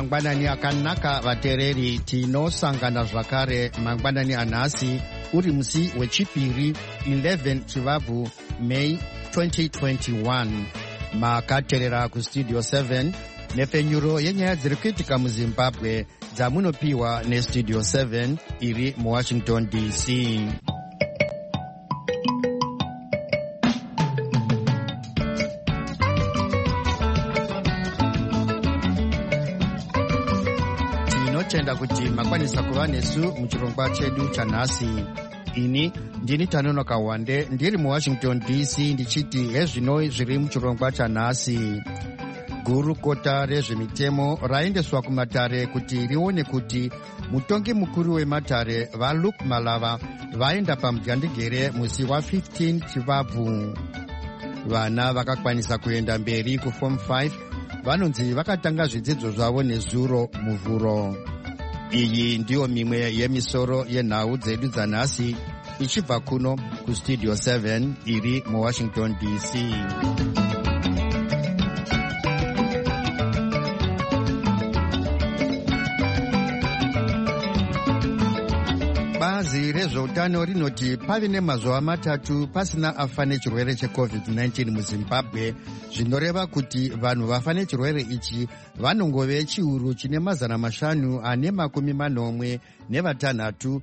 mangwanani akanaka vateereri, tinosangana zvakare mangwanani anhasi uri musi wechipiri 11 chivabvu May 2021. Makateerera kustudio 7 nepfenyuro yenyaya dziri kuitika muzimbabwe dzamunopiwa nestudio 7 iri muwashington DC. Tinotenda kuti makwanisa kuva nesu muchirongwa chedu chanhasi. Ini ndini Tanonoka Wande ndiri muwashington DC ndichiti hezvino zviri muchirongwa chanhasi. Gurukota rezvemitemo raendeswa kumatare kuti rione kuti mutongi mukuru wematare vaLuke Malava vaenda pamudyandegere musi wa15 chivabvu. Vana vakakwanisa kuenda mberi kuform 5 vanonzi vakatanga zvidzidzo zvavo nezuro muvhuro. Iyi ndiyo mimwe yemisoro yenhau dzedu dzanhasi ichibva kuno kustudio 7 iri muwashington DC. Bazi rezveutano rinoti pave nemazuva matatu pasina afa nechirwere cheCovid-19 muZimbabwe, zvinoreva kuti vanhu vafa nechirwere ichi vanongove chiuru chine 586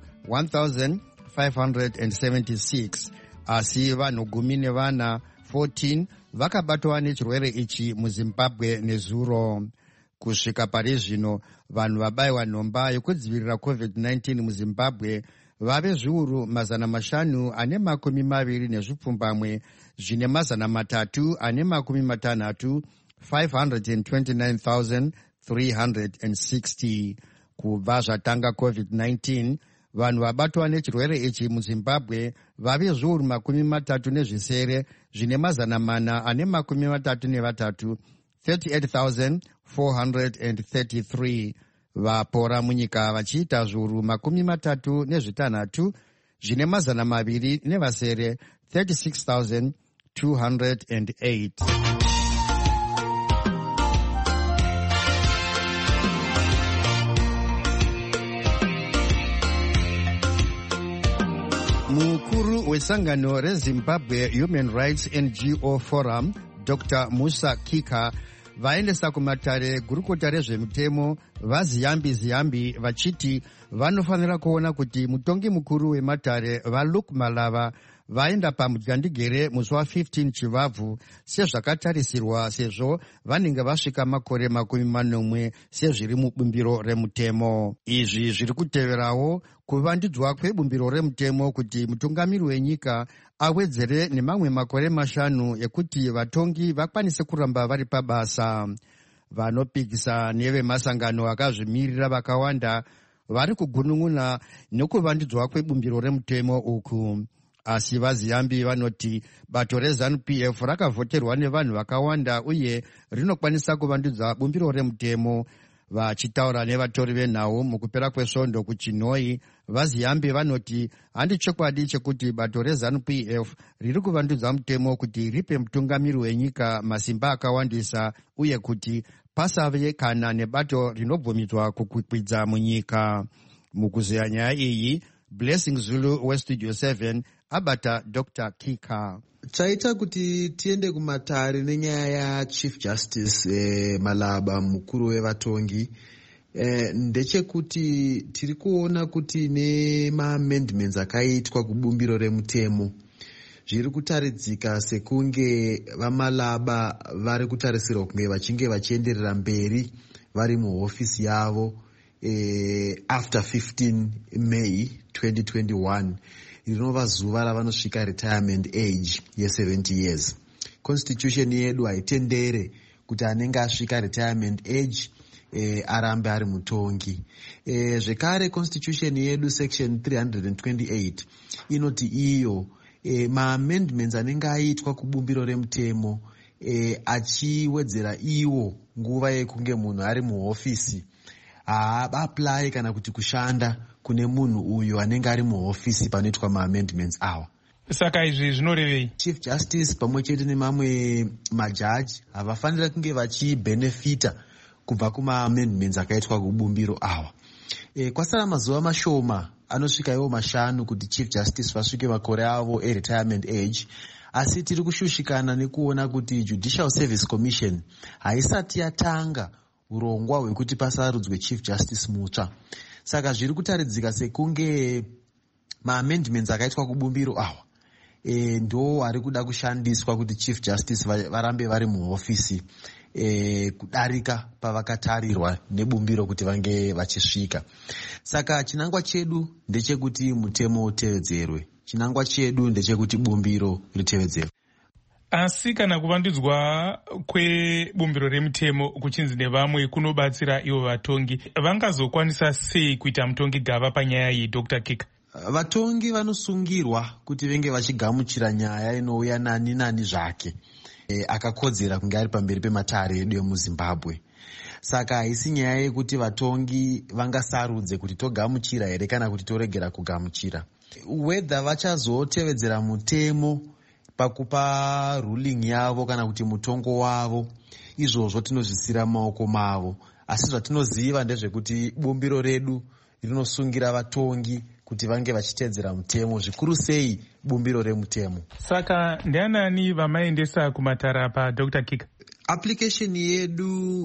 1576, asi vanhu 14 vakabatwa nechirwere ichi muZimbabwe nezuro. Kusvika pari zvino vanhu vabayiwa nhomba yokudzivirira COVID-19 muZimbabwe vave zviuru 520 zvine 529,360. Kubva zvatanga COVID-19 vanhu vabatwa nechirwere ichi muZimbabwe vave zviuru 30 zvine 433 38,433. Vapora munyika vachiita zviuru 36 zvine 200 36,208. Mukuru wesangano reZimbabwe Human Rights NGO Forum Dr. Musa Kika vaendesa kumatare gurukota rezvemitemo vaZiyambi vachiti vanofanira kuona kuti mutongi mukuru wematare vaLuke Malava vaenda pamudyandegere musi wa15 chivabvu sezvakatarisirwa, sezvo vanenge vasvika makore 40 sezviri mubumbiro remutemo. Izvi zviri kuteverawo kuvandudzwa kwebumbiro remutemo kuti mutungamiri wenyika awedzere nemamwe makore 5 ekuti vatongi vakwanise kuramba vari pabasa. Vanopikisa nevemasangano akazvimirira vakawanda vari kugunun'una nekuvandudzwa kwebumbiro remutemo uku. Asi vaZiyambi vanoti bato reZANU-PF rakavhoterwa nevanhu vakawanda uye rinokwanisa kuvandudza bumbiro remutemo. Vachitaura nevatori venhau mukupera kwesvondo kuChinoi, vaZiyambi vanoti handi chokwadi chekuti bato reZANU-PF riri kuvandudza mutemo kuti ripe mutungamiri wenyika masimba akawandisa uye kuti pasave kana nebato rinobvumidzwa kukwikwidza munyika. Mukuzeya nyaya iyi, Blessing Zulu westudio 7 abata Dr. Kika. Chaita kuti tiende kumatare nenyaya yaChief Justice Malaba, mukuru wevatongi, ndechekuti tiri kuona kuti nema-amendments akaitwa kubumbiro remutemo zviri kutaridzika sekunge vaMalaba vari kutarisirwa kunge vachinge vachienderera mberi vari muhofisi yavo after 15 May 2021. Rinova zuva ravanosvika retirement age ye70 years. Constitution yedu haitendere kuti anenge asvika retirement age arambe ari mutongi. Zvekare constitution yedu section 328 inoti iyo ma-amendments anenge aitwa kubumbiro remutemo achiwedzera iwo nguva yekunge munhu ari muhofisi haapply kana kuti kushanda kune munhu uyo anenge ari muhofisi panoitwa ma-amendments awa. Saka izvi zvinorevei? Chief Justice pamwe chete nemamwe majaji havafanira kunge vachibhenefita kubva kuma-amendments akaitwa kubumbiro awa. Kwasara mazuva mashoma anosvika iwo 5 kuti Chief Justice vasvike makore avo e-retirement age, asi tiri kushushikana nekuona kuti Judicial Service Commission haisati yatanga urongwa hwekuti pasarudzwe Chief Justice mutsva. Saka zviri kutaridzika sekunge ma-amendments akaitwa kubumbiro awa ndo ari kuda kushandiswa kuti Chief Justice varambe vari muhofisi kudarika pavakatarirwa nebumbiro kuti vange vachisvika. Saka chinangwa chedu ndechekuti mutemo utevedzerwe, chinangwa chedu ndechekuti bumbiro ritevedzerwe. Asi kana kuvandudzwa kwebumbiro remutemo kuchinzi nevamwe kunobatsira ivo vatongi, vangazokwanisa sei kuita mutongi gava panyaya iyi, Dr. Kika? Vatongi vanosungirwa kuti venge vachigamuchira nyaya inouya nani zvake akakodzera kunge ari pamberi pematare edu emuZimbabwe. Saka haisi nyaya yekuti vatongi vangasarudze kuti togamuchira here kana kuti toregera kugamuchira. Whether vachazotevedzera mutemo pakupa ruling yavo kana kuti mutongo wavo, izvozvo tinozvisira mumaoko mavo. Asi zvatinoziva ndezvekuti bumbiro redu rinosungira vatongi kuti vange vachitedzera mutemo, zvikuru sei bumbiro remutemo. Saka ndianani vamaendesa kumatara pa Dr. Kika? Application yedu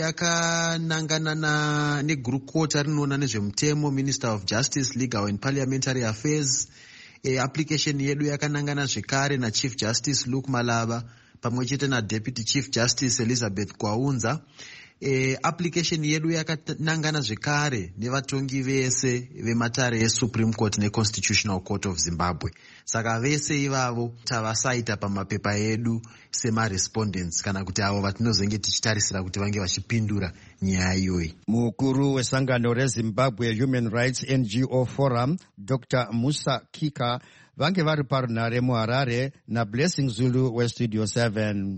yakanangana negurukota rinoona nezvemutemo, Minister of Justice, Legal and Parliamentary Affairs. Application yedu yakanangana zvekare naChief Justice Luke Malava pamwe chete naDeputy Chief Justice Elizabeth Kwaunza. Application yedu yakanangana zvekare nevatongi vese vematare eSupreme Court neConstitutional Court of Zimbabwe. Saka vese ivavo tavasaita pamapepa edu sema-respondents kana kuti avo vatinozenge tichitarisira kuti vange vachipindura nyaya iyoyi. Mukuru wesangano reZimbabwe Human Rights NGO Forum, Dr. Musa Kika, vange vari parunare muHarare naBlessing Zulu weStudio 7.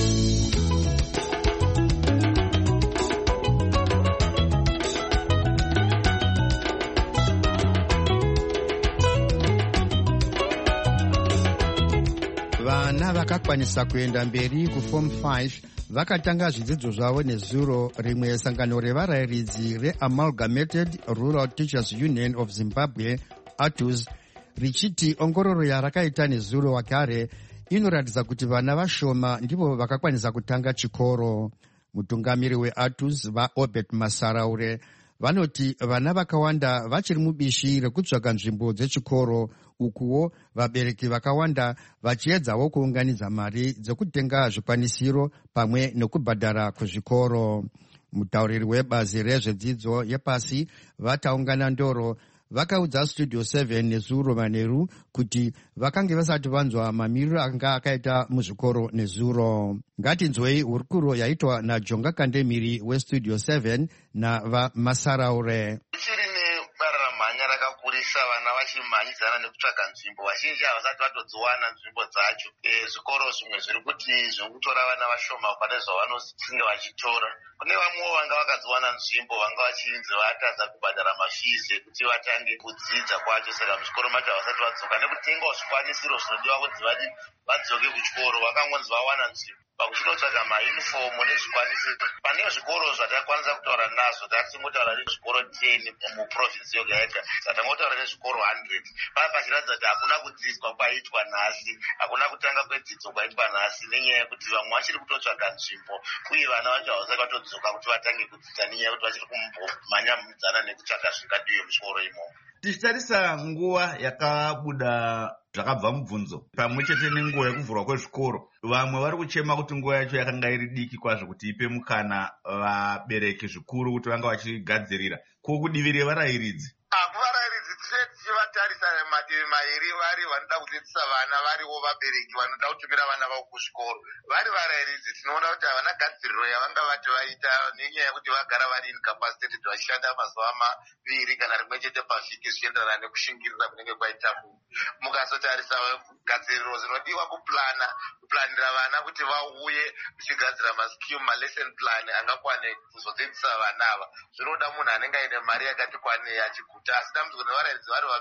Vana vakakwanisa kuenda mberi kuform 5 vakatanga zvidzidzo zvavo nezuro. Rimwe sangano revarayiridzi reAmalgamated Rural Teachers Union of Zimbabwe, ATUZ, richiti ongororo yarakaita nezuro wakare inoratidza kuti vana vashoma ndivo vakakwanisa kutanga chikoro. Mutungamiri weATUZ vaObert Masaraure vanoti vana vakawanda vachiri mubishi rekutsvaka nzvimbo dzechikoro, ukuwo vabereki vakawanda vachiedzawo kuunganidza mari dzekutenga zvikwanisiro pamwe nekubhadhara kuzvikoro. Mutauriri webazi rezvedzidzo yepasi vataungana ndoro vakaudza Studio 7 nezuro manheru kuti vakange vasati vanzwa mamiriro anga akaita muzvikoro nezuro. Ngatinzwei hurukuro yaitwa naJonga Kandemiri weStudio 7 navaMasaraure. Rakakurisa vana vachimhanyidzana nekutsvaga nzvimbo, vazhinji havasati vatodziwana nzvimbo dzacho. Zvikoro zvimwe zviri kuti zvinokutora vana vashoma pane zvavanosinge vachitora. Kune vamwewo vanga vakadziwana nzvimbo vanga vachinzi vatadza kubhadhara mafizi ekuti vatange kudzidza kwacho, saka muzvikoro macho havasati vadzoka nekutengawo zvikwanisiro zvinodiwa kuti vadzoke kuchikoro. Vakangonzi vawana nzvimbo pakuchinotsvaga mayunifomu nezvikwanisiro. Pane zvikoro zvatakwanisa kutaura nazvo, tatingotaura nezvikoro 10 muprovinsi yoga yega, tatangotaura nezvikoro 100. Paa pachiratidza kuti hakuna kudzidzwa kwaitwa nhasi, hakuna kutanga kwedzidzo kwaitwa nhasi, nenyaya yekuti vamwe vachiri kutotsvaga nzvimbo uye vana vacho havasati vatodzoka kuti vatange kudzidza, nenyaya yekuti vachiri kumbomhanya mudzana nekutsvaga zvingadiwe muchikoro imomo. Tichitarisa nguva yakabuda zvakabva mubvunzo pamwe chete nenguva yekuvhurwa kwezvikoro, vamwe vari kuchema kuti nguva yacho yakanga iri diki kwazvo kuti ipe mukana vabereki zvikuru kuti vanga vachigadzirira. Kukudivi revarayiridzi, kuvarayiridzi tichivatarisa mativi mairi, vari vanoda kudzidzisa vana variwo vabereki vanoda kutumira vana vavo kuzvikoro. Vari varayiridzi tinoona kuti havana gadziriro yavanga vati vaita, nenyaya yekuti vagara vari incapacitated vachishanda mazuva 2 kana rimwe chete pavhiki zvichienderana nekushingirira kunenge kwaita munhu. Mukazotarisa gadziriro dzinodiwa kuplanira vana kuti vauye kuchigadzira maskimu, malesson plan angakwane kuzodzidzisa vana ava, zvinoda munhu anenge aine mari yakati kwanei achiguta. Asi dambudziko nevarayiridzi vari vabereki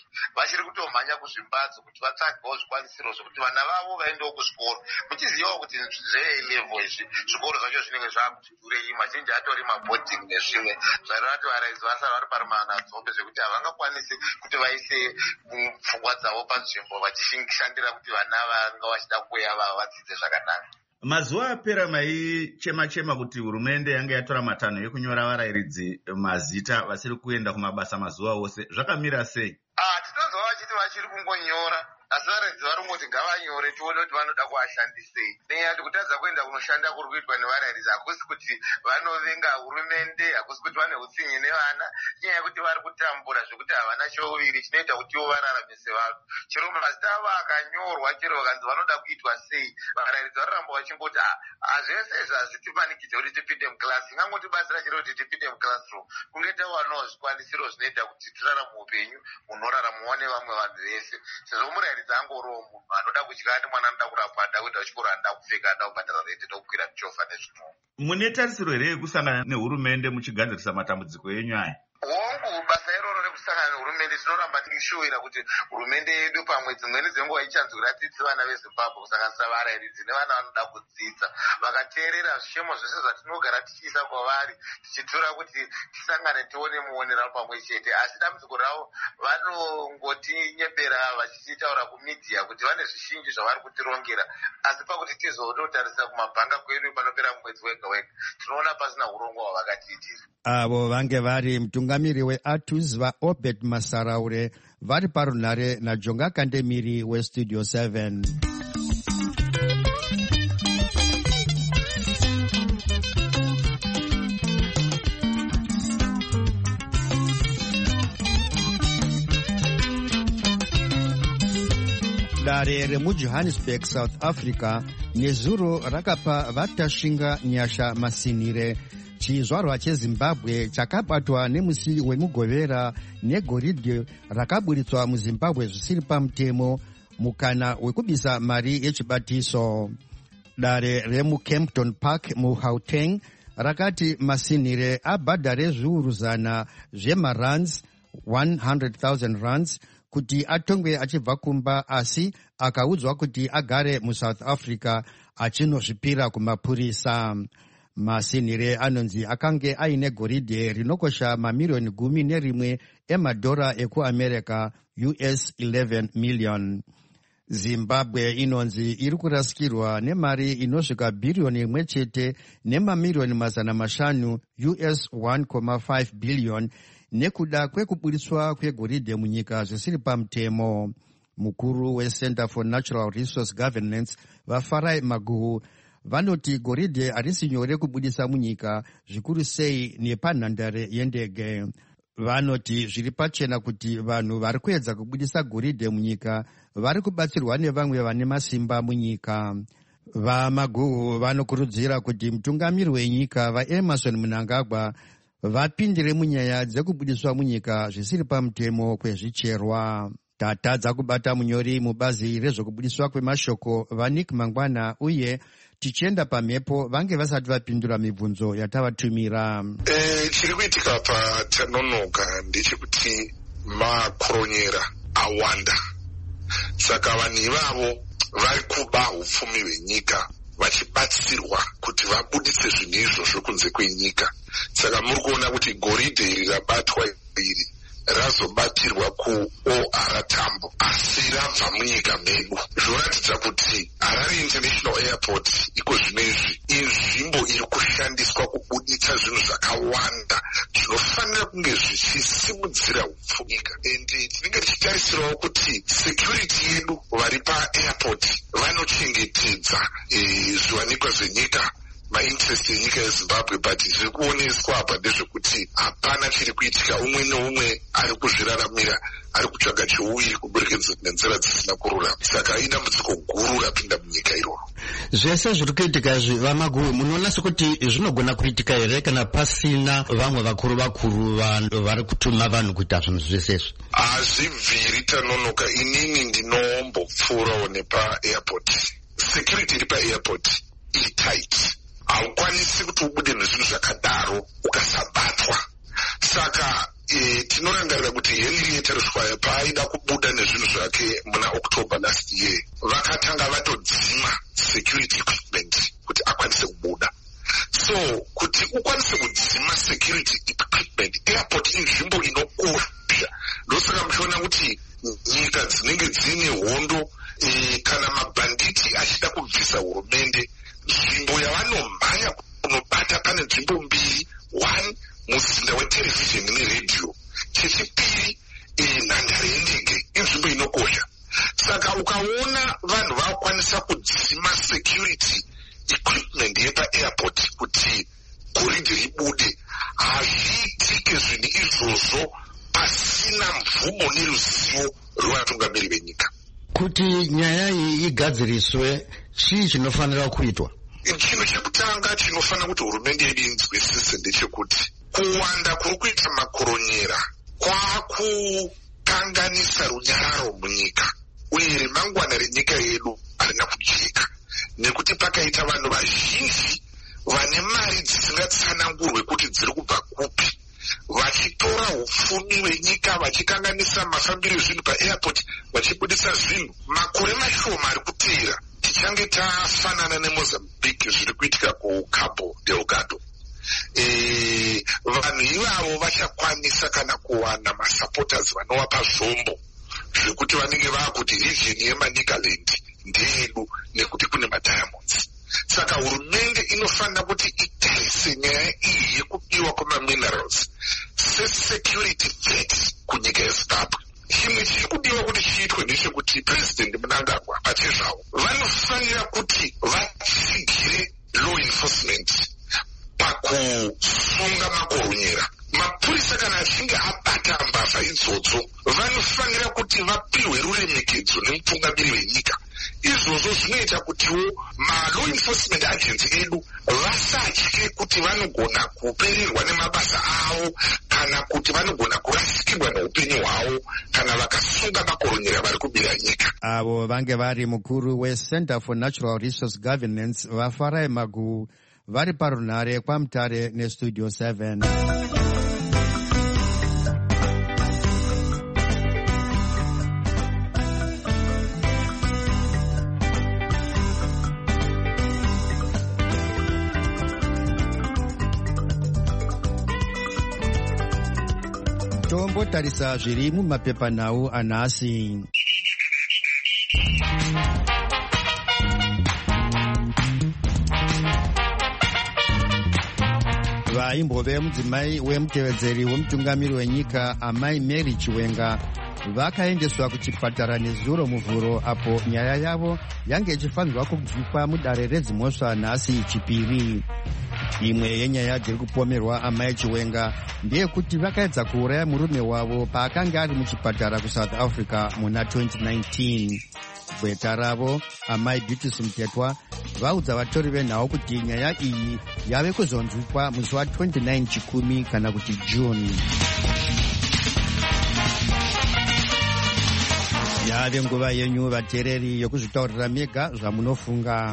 vachiri kutomhanya kuzvimbatso kuti vatsvagewo zvikwanisiro zvokuti vana vavo vaendewo kuzvikoro, muchizivawo kuti zve-level izvi zvikoro zvacho zvinenge zvaakuti durei, mazhinji atori mabhodhingi nezvimwe zvaireva kuti varaidzi vasara vari parumanadzombe zvekuti havangakwanisi kuti vaise pfungwa dzavo panzvimbo vachishandira kuti vana vanga vachida kuuya vava vadzidze zvakanaka. Mazuva apera maichema-chema kuti hurumende yange yatora matanho ekunyora varayiridzi mazita vasiri kuenda kumabasa mazuva ose. Zvakamira sei? Tinonzwa vachiti vachiri kungonyora, asi varayiridzi vari kungoti ngavanyore tione kuti vanoda kuashandisei. Nenyaya yekuti kutadza kuenda kunoshanda kuri kuitwa nevarayiridzi hakusi kuti vanovenga hurumende, hakusi kuti vane utsinye nevana, nyaya yekuti vari kutambura zvekuti havana chouviri chinoita kuti ivo vararamise vanhu. Chero mazita avo akanyorwa, chero vakanzi vanoda kuitwa sei, varayiridzi vararamba vachingoti zvese izvi hazvitimanikidze kuti tipinde mukilasi, ingangoti basa rachiro kuti tipinde mukilasiroom, kunge tawanawo zvikwanisiro zvinoita kuti tirarame upenyu hunoraramiwa nevamwe vanhu vese. Sezvo murayiridzi angoriwo munhu anoda kudya, ati mwana anoda kurapwa, anoda kuenda kuchikoro, anoda kupfeka, anoda kubhadhara rente, anoda kukwira michovha nezvimwewo. Mune tarisiro here yekusangana nehurumende muchigadzirisa matambudziko enyu aya? Hongu, basa iroro rekusangana nehurumende tinoramba tichishuvira kuti hurumende yedu pamwe dzimweni dzenguva ichanzwira tsitsi vana veZimbabwe kusanganisira varayiridzi nevana vanoda kudzidza. Vakateerera zvishemo zvese zvatinogara tichiisa kwavari, tichitora kuti tisangane tione muonero pamwe chete. Asi dambudziko ravo vanongotinyepera vachitaura kumidhiya kuti vane zvizhinji zvavari kutirongera, asi pakuti tizototarisa kumabhanga kwedu panopera mwedzi wega-wega tinoona pasina urongwa hwavakatiitira. Avo vange vari mutungamiri weATUS vaObed Masaraure vari parunhare naJonga Kandemiri weStudio 7. Dare remuJohannesburg, South Africa nezuro rakapa vatashinga nyasha masinire. Chizvarwa cheZimbabwe chakabatwa nemusi wemugovera negoridhe rakaburitswa muZimbabwe zvisiri pamutemo, mukana wekubisa mari yechibatiso. Dare remuCampton Park muGauteng rakati masinire abhadhare zviuru 100 zvemarands, 100,000 rands, kuti atongwe achibva kumba, asi akaudzwa kuti agare muSouth Africa achinozvipira kumapurisa. Masinire anonzi akange aine goridhe rinokosha mamirioni 11 emadhora ekuAmerica, US 11 million. Zimbabwe inonzi iri kurasikirwa nemari inosvika bhiriyoni 1 chete nemamirioni 500, US 1.5 billion, nekuda kwekuburitswa kwegoridhe munyika zvisiri pamutemo. Mukuru weCenter for Natural Resource Governance vaFarai Maguhu vanoti goridhe harisi nyore kubudisa munyika, zvikuru sei nepanhandare yendege. Vanoti zviri pachena kuti vanhu vari kuedza kubudisa goridhe munyika vari kubatsirwa nevamwe vane masimba munyika. VaMaguhu vanokurudzira kuti mutungamiri wenyika vaEmerson Mnangagwa vapindire munyaya dzekubudiswa munyika zvisiri pamutemo kwezvicherwa. Tatadza kubata munyori mubazi rezvokubudiswa kwemashoko vaNick Mangwana, uye tichienda pamhepo vange vasati vapindura mibvunzo yatavatumira. Chiri kuitika patanonoka ndechekuti makoronyera awanda, saka vanhu ivavo vari kuba upfumi hwenyika vachibatsirwa kuti vabudise zvinhu izvozvo kunze kwenyika. Saka muri kuona kuti goridhe iri rabatwa iri razobatirwa kuOR Tambo, asi rabva munyika medu. Zvoratidza kuti Harare International Airport iko zvinezvi inzvimbo iri kushandiswa kubuditsa zvinhu zvakawanda zvinofanira kunge zvichisimudzira upfunyika. Ende tinenge tichitarisirawo kuti security yedu vari paairport vanochengetedza zviwanikwa zvenyika, mainterest yenyika yeZimbabwe, but zviri kuoneswa apa ndezvekuti hapana chiri kuitika. Umwe neumwe ari kuzviraramira, ari kutsvaga cheuviri kuburikidza nenzira dzisina kururama. Saka idambudziko guru rapinda munyika iroro. Zvese zviri kuitika izvi vaMaguhu, munoona sekuti zvinogona kuitika here kana pasina vamwe vakuru vari kutuma vanhu kuita zvinhu zvese izvi? Hazvibviri tanonoka. Inini ndinombopfuurawo nepaairport. Security iri paairport iri tight. Haukwanisi kuti ubude nezvinhu zvakadaro ukasabatwa. Saka tinorangarira kuti Henrietta Ruswaya paaida kubuda nezvinhu zvake muna October last year, vakatanga vatodzima security equipment kuti akwanise kubuda. So kuti ukwanise kudzima security equipment, airport inzvimbo inokosha. Ndosaka muchiona kuti nyika dzinenge dzine hondo kana mabhanditi achida kubvisa hurumende, nzvimbo yavanomhanya kunobata pane nzvimbo mbiri. One, muzinda weterevhizheni neredhiyo. Chechipiri, nhandare yendege, inzvimbo inokosha. Saka ukaona vanhu vakwanisa kudzima security equipment yepa-airport kuti goridhe ribude, hazviitike zvinhu izvozvo pasina mvumo neruzivo rwevatungamiri venyika. Kuti nyaya iyi igadziriswe, chii chinofanira kuitwa? Chinhu chekutanga chinofanira kuti hurumende yedu inzwisise ndechekuti kuwanda kuri kuita makoronyera kwakukanganisa runyararo munyika, uye remangwana renyika yedu harina kujeka, nekuti pakaita vanhu vazhinji vane mari dzisingatsanangurwe kuti dziri kubva kupi, vachitora upfumi hwenyika, vachikanganisa mafambiro ezvinhu pa-airport, vachibudisa zvinhu. Makore mashoma ari kuteera tichange tafanana neMozambique zviri kuitika kuCabo Delgado. Vanhu ivavo vachakwanisa kana kuwana masupporters vanovapa zvombo zvekuti vanenge vakuti region yeManicaland ndeyedu nekuti kune madiamonds. Saka hurumende inofanira kuti itarise nyaya iyi yekubiwa kwemaminerals sesecurity threat kunyika yeZimbabwe. Chimwe chiri kudiwa kuti chiitwe ndechekuti President Mnangagwa pachezvavo vanofanira kuti vatsigire law enforcement pakusunga makoronyera. Mapurisa kana achinge abata mbavha idzodzo vanofanira kuti vapihwe ruremekedzo nemutungamiri wenyika. Izvozvo zvinoita kutiwo ma-law enforcement agency edu vasatye kuti vanogona kupererwa nemabasa avo kana kuti vanogona kurasikirwa neupenyu hwavo kana vakasunga makoronyera vari kubira nyika. Avo vange vari mukuru weCenter for Natural Resource Governance vaFarai Magu vari parunhare kwaMutare neStudio 7. Tombotarisa zviri mumapepanhau anhasi. Vaimbove mudzimai wemutevedzeri wemutungamiri wenyika Amai Mary Chiwenga vakaendeswa kuchipatara nezuro muvhuro apo nyaya yavo yange ichifanirwa kubviswa mudare redzimhosva nhasi chipiri. Imwe yenyaya dziri kupomerwa Amai Chiwenga ndeyekuti vakaedza kuuraya murume wavo paakanga ari muchipatara kuSouth Africa muna 2019. Gweta ravo Amai Beauty Mutetwa vaudza vatori venhau kuti nyaya iyi yave kuzonzwikwa musi wa29 Chikumi kana kuti June. Yave nguva yenyu vateereri yokuzvitaurira mega zvamunofunga.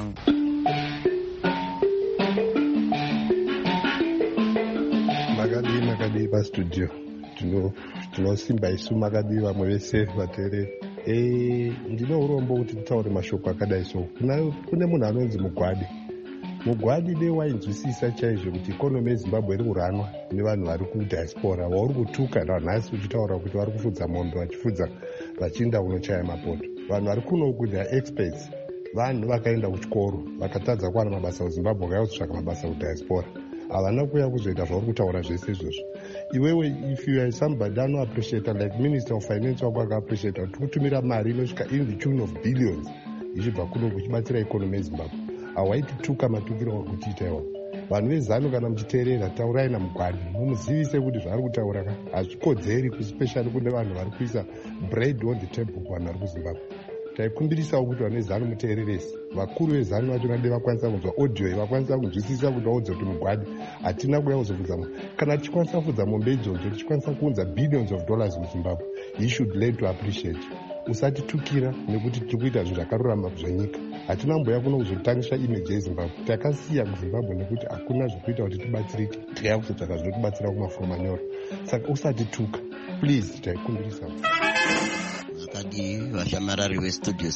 Makadii pastudio tinosimba isu makadii vamwe vese vateereri. Ndine urombo kuti titaure mashoko akadai so. Kune munhu anonzi Mugwadi dei wainzwisisa chaizvo kuti ikonomi yeZimbabwe iri kuranwa nevanhu vari kudiaspora vauri kutuka nhasi uchitaura kuti vari kufudza mombe vachifudza vachienda kunochaya mapoto. Vanhu vari kuno kuti experts, vanhu vakaenda kuchikoro vakatadza kuwana mabasa kuZimbabwe vakauya kutsvaka mabasa kudiaspora. Havana kuuya kuzoita zvauri kutaura zvese izvozvo. Iwewe if you are somebody anoappreciate like Minister of Finance wako akaappreciate kuti kutumira mari inosvika in the tune of billions ichibva kuno kuchibatsira ikonomi yeZimbabwe. Hawaitutuka matukiro auri kuchiita iwawo. Vanhu veZanu kana muchiteerera taurai naMugwadi mumuzivise kuti zvaari kutaura hazvikodzeri, especially kune vanhu vari kuisa bread on the table kuvanhu vari kuZimbabwe. taikumbirisawo kuti vane ZANU muteereresi, vakuru vezANU vacho nade vakwanisa kunzwa audio, vakwanisa kunzwisisa kuti vaudze kuti mugwadi hatina kuuya kuzofudza mombe. Kana tichikwanisa kufudza mombe idzodzo, tichikwanisa kuunza billions of dollars muZimbabwe, he should learn to appreciate. Usatitukira nekuti tiri kuita zvinhu zvakarurama zvenyika. Hatina mboya kuno kuzotangisa image yeZimbabwe. Takasiya kuZimbabwe nekuti hakuna zvekuita kuti tibatsirike. Tikaya kuzotsvaka zvinotibatsira kumafurumanyoro. Saka usatituka, please, taikumbirisa. Vakadi vashamarari vestudio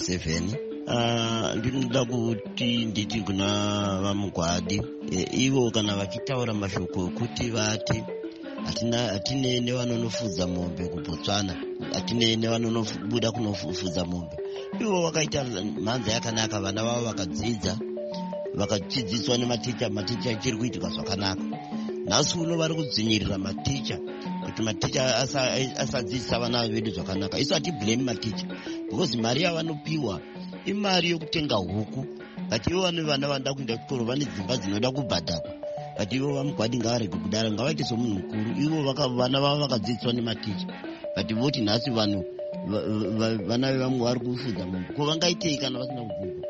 7, ndinoda kuti nditi kuna vamugwadi ivo kana vachitaura mashoko okuti vati hatine nevanonofudza mombe kuBotswana, hatine nevanobuda kunofudza mombe. Ivo vakaita mhanza yakanaka, vana vavo vakadzidza, vakachidziswa nematicha, maticha chiri kuitika zvakanaka. Nhasi uno vari kudzinyirira maticha kuti maticha asadzidzisa vana vedu zvakanaka. Isu hatiblame maticha because mari yavanopiwa imari yokutenga huku, but ivo vane vana vanoda kuenda kuchikoro, vane dzimba dzinoda kubhadharwa, but ivo vamugwadi ngavarege kudaro, ngavaite somunhu mukuru. Ivo vana vavo vakadzidziswa nematicha, but voti nhasi vanhu vana vevamwe vari kufudza mombe. Ko vangaitei kana vasina kubvunza?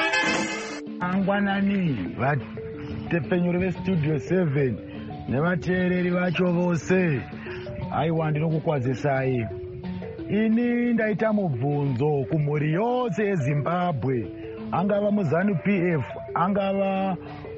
Angwanani vatepenyuri vestudio 7 nevateereri vacho vose, aiwa ndinokukwazisai. Ini ndaita mubvunzo kumhuri yose yeZimbabwe, angava muZANU PF, angava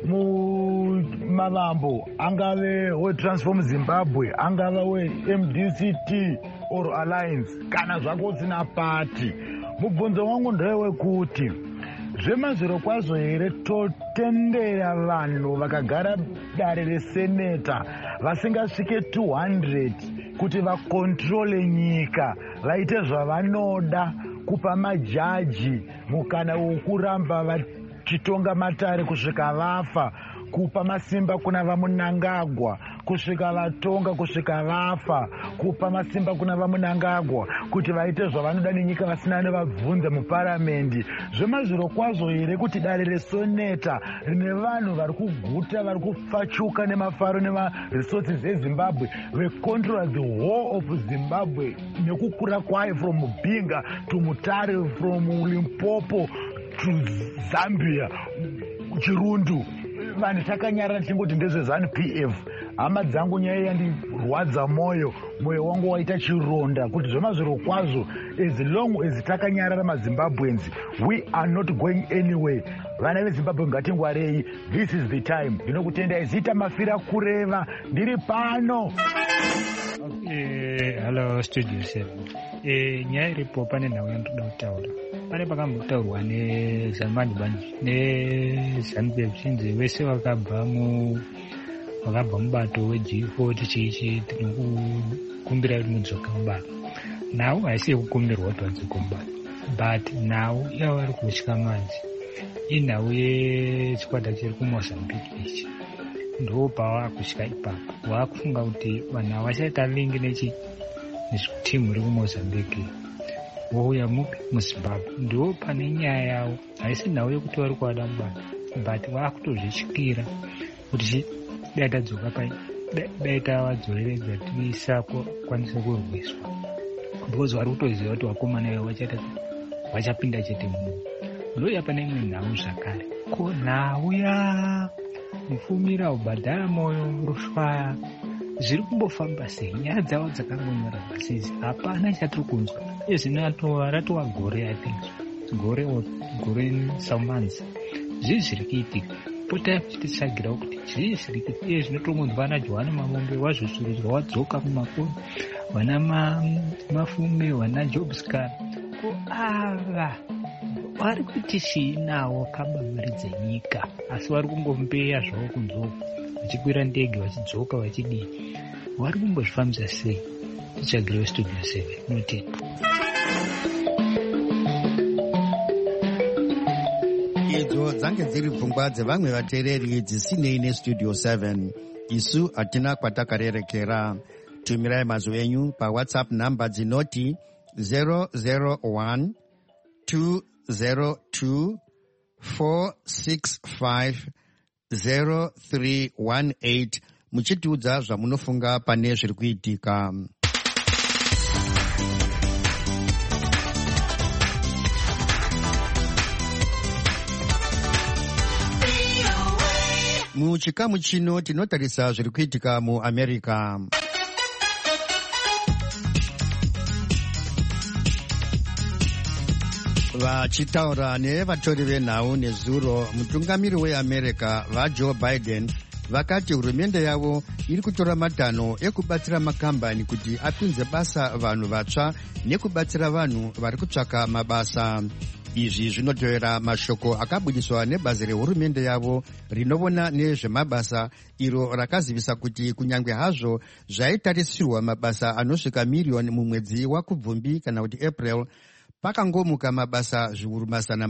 mumavambo, angave weTransform Zimbabwe, angava weMDCT or Alliance, kana zvako usina pati. Mubvunzo wangu ndewekuti zvemazviro kwazvo here totendera vanhu vakagara dare reseneta vasingasvike 200 kuti vakontrole nyika, vaite zvavanoda, kupa majaji mukana wokuramba vachitonga matare kusvika vafa, kupa masimba kuna vaMunangagwa kusvika vatonga kusvika vafa, kupa masimba kuna vaMunangagwa kuti vaite zvavanoda nenyika vasina nevabvunza muparamendi. Zvemazviro kwazvo here kuti dare resoneta rine vanhu vari kuguta, vari kupfachuka nemafaro nemaresources eZimbabwe, vecontrol the whole of Zimbabwe nekukura kwayo from Mubinga to Mutare, from Limpopo to Zambia, Chirundu. Vanhu takanyarara tichingoti ndezveZANU PF. Hama dzangu nyaya yandirwadza moyo wangu waita chironda kuti zvemazviro kwazvo, as long as takanyarara maZimbabweans, we are not going anywhere. Vana veZimbabwe ngatingwarei, this is the time. Ndinokutendai Zita Mafira Kureva, ndiri pano. Hello studio 7. Nyaya iripo pane nhau yandoda kutaura. Pane pakambotaurwa neZanmani Banji neZANU PF chinzi vese vakabva mubato weG4 chichi tinokukumbira kuti mudzoka mubato. Nhau haisi yekukumbirwa kuti wadzoka mubato, but nhau yavari kutya manzi inhau yechikwata chiri kuMozambique ichi. Ndo pawakutya ipapo wakufunga kuti vanhu havachaita lingi nechitimu iri kuMozambique wouya muZimbabwe. Ndo pane nyaya yavo, haisi nhau yekuti vari kuvada mubato, but vakutozvityira kuti dai tadzoka dai tavadzoreredza tisakwanisa kurwiswa, because vari kutoziva kuti vakomana ivo vachapinda chete munhu. Ndoya pane imwe nhau zvakare, ko nhau mufumira ubhadhara moyo rushwaya zviri kumbofamba sei? Nyaya dzavo dzakangonyora basizi, hapana chatiri kunzwa. Ratova gore, I think gore some months. Zvii zviri kuitika? Potai tichititsvagira kuti zvii zviri kuitika. Iye zvinotongonzwa vana Johani Mamombe wazvosurudzwa wadzoka kumakoni, vana Mafume, vana Job Scar. Ko ava vari kuti chiinawo kaba mari dzenyika, asi vari kungombeya zvavo kunzoko, vachikwira ndege vachidzoka vachidii. Vari kumbozvifambisa sei? Tichagire studio 7 noti idzo dzange dziri pfungwa dzevamwe vateereri dzisinei nestudio 7. Isu hatina kwatakarerekera. Tumirai mazwi enyu paWhatsApp namba dzinoti 001 202 465 0318 muchitiudza zvamunofunga pane zviri kuitika. Muchikamu chino tinotarisa zviri kuitika muAmerica. Vachitaura nevatori venhau nezuro, mutungamiri weAmerica vaJoe Biden vakati hurumende yavo iri kutora matanho ekubatsira makambani kuti apinze basa vanhu vatsva nekubatsira vanhu vari kutsvaka mabasa. Izvi zvinotevera mashoko akabudiswa nebazi rehurumende yavo rinovona nezvemabasa, iro rakazivisa kuti kunyange hazvo zvaitarisirwa mabasa anosvika miriyoni mumwedzi waKubvumbi kana kuti April, pakangomuka mabasa zviuru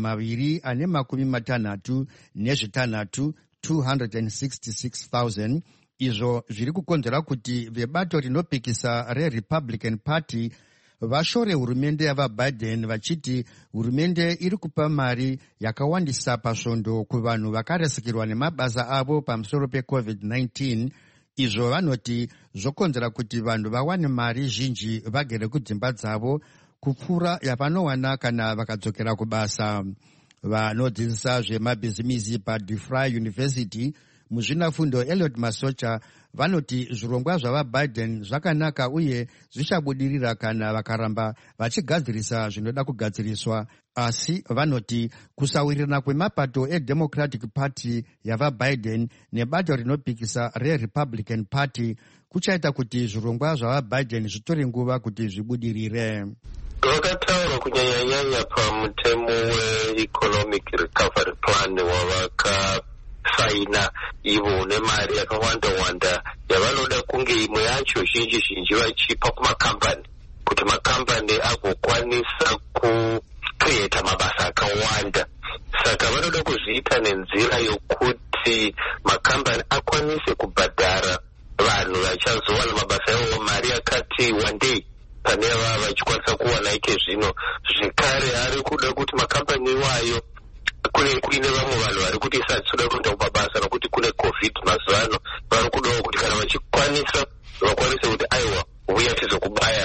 266,000 266,000. Izvo zviri kukonzera kuti vebato rinopikisa reRepublican Party vashore hurumende yavaBiden vachiti hurumende iri kupa mari yakawandisa pasvondo kuvanhu vakaresekirwa nemabasa avo pamusoro peCovid-19. Izvo vanoti zvokonzera kuti vanhu vawane mari zhinji vagere kudzimba dzavo kupfuura yavanowana kana vakadzokera kubasa. Vanodzidzisa zvemabhizimisi paDeFry University muzvinafundo Elliot Masocha vanoti zvirongwa zvavaBiden zvakanaka uye zvichabudirira kana vakaramba vachigadzirisa zvinoda kugadziriswa, asi vanoti kusawirirana kwemapato eDemocratic Party yavaBiden nebato rinopikisa reRepublican Party kuchaita kuti zvirongwa zvavaBiden zvitore nguva kuti zvibudirire. Vakataura kunyanya-nyanya pamutemo weEconomic Recovery Plan wavakasaina ivo nemari yakawanda-wanda yavanoda kunge imwe yacho zhinji vachipa kumakambani kuti makambani agokwanisa kucreata mabasa akawanda. Saka vanoda kuzviita nenzira yokuti makambani akwanise kubhadhara vanhu vachazowana mabasa avo mari yakati wandei pane vava vachikwanisa kuwana ike zvino. Zvekare ari kuda kuti makambani iwayo kuine vamwe vanhu vari kuti isatsoda kuenda kumabasa nokuti kune COVID mazuva ano, vari kudawo kuti kana vachikwanisa vakwanise kuti aiwa uya tizokubaya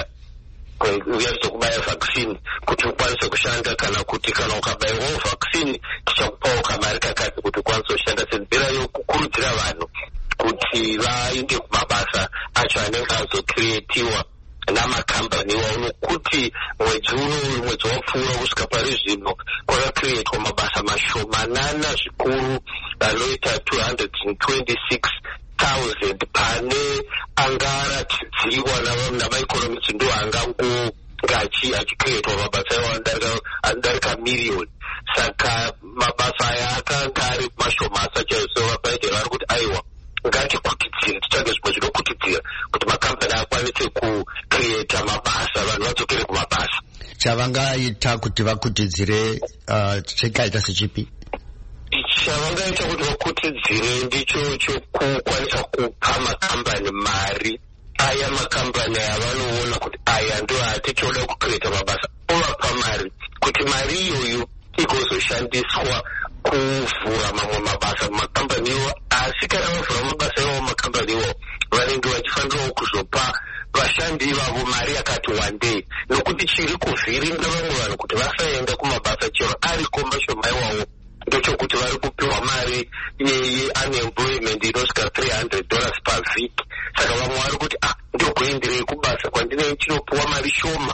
vaccine kuti ukwanise kushanda, kana kuti kana ukabayiwawo vaccine tichakupawo kamari kakati kuti ukwanise kushanda, senzira yokukurudzira vanhu kuti vaende kumabasa acho anenge azokreatiwa namakambani iwawo, nokuti mwedzi wapfuura kusvika pari zvino kwakakreatwa mabasa mashomanana zvikuru anoita 226,000 pane angaratidziwa namaeconomists ndo achikreatwa mabasa iwawo anodarika miriyoni. Saka mabasa aya akanga ari mashomasa chaizvo. vaBiden vari kuti aiwa ngatikutidzire, titsvage zvimwe zvinokutidzira kuti makambani akwanise kucreata mabasa, vanhu vadzokere kumabasa. Chavangaita kuti vakutidzire chikaita sechipi? Chavangaita kuti vakutidzire ndicho chokukwanisa kupa makambani mari. Aya makambani avanoona kuti aya ndo atichoda kucreata mabasa, ovapa mari kuti mari iyoyo igozoshandiswa kuvhura mamwe mabasa mumakambani iwo. Asi kana vavhura mabasa iwo mumakambani iwo, vanenge vachifanirawo kuzopa vashandi vavo mari yakati wandei, nokuti chiri kuvhiringa vamwe vanhu kuti vasaenda kumabasa chero ariko mashoma iwawo ndochokuti vari kupiwa mari yeunemployment inosvika $300 pavhiki. Saka vamwe vari kuti ndokuenderei kubasa kwandine chinopiwa mari shoma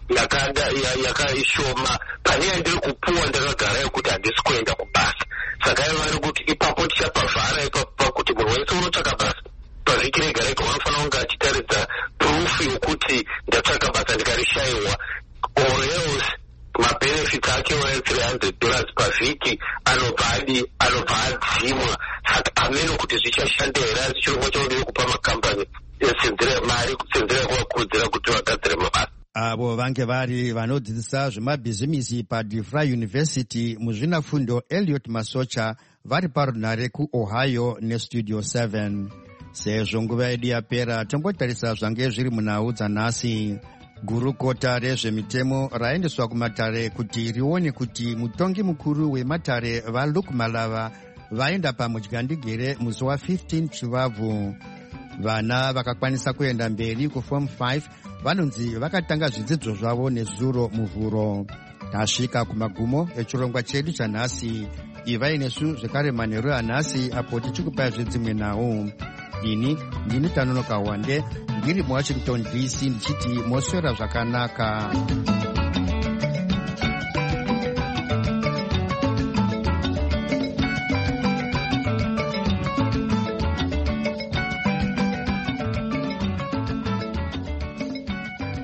yakaishoma pane yandiri kupuwa ndakagara yekuti handisi kuenda kubasa. Saka vari kuti ipapo tichapavhara ipapo kuti munhu wese unotsvaka basa pavhiki rega rega vanofanira kunge achitaridza proof yokuti ndatsvaka basa ndikarishayiwa, or else mabenefits ake $300 pavhiki anobva adzimwa. Saka ameno kuti zvichashanda here, asi chirongwa chaudiri kupa makambani senzira yekuvakurudzira kuti vagadzire mabasa. Avo vange vari vanodzidzisa zvemabhizimisi paDeFry University muzvinafundo Elliot Masocha vari parunhare kuOhio neStudio 7. Sezvo nguva yedu yapera, tombotarisa zvange zviri munhau dzanhasi. Gurukota rezvemitemo raendeswa kumatare kuti rione kuti mutongi mukuru wematare vaLuke Malava vaenda pamudyandegere musi wa15 Chivabvu. Vana vakakwanisa kuenda mberi kuForm 5 vanonzi vakatanga zvidzidzo zvavo nezuro muvhuro. Tasvika kumagumo echirongwa chedu chanhasi. ivai nesu zvekare manheru anhasi apo tichikupai zvedzimwe nhau. Ini ndini Tanonoka Wande ndiri muWashington DC ndichiti moswera zvakanaka.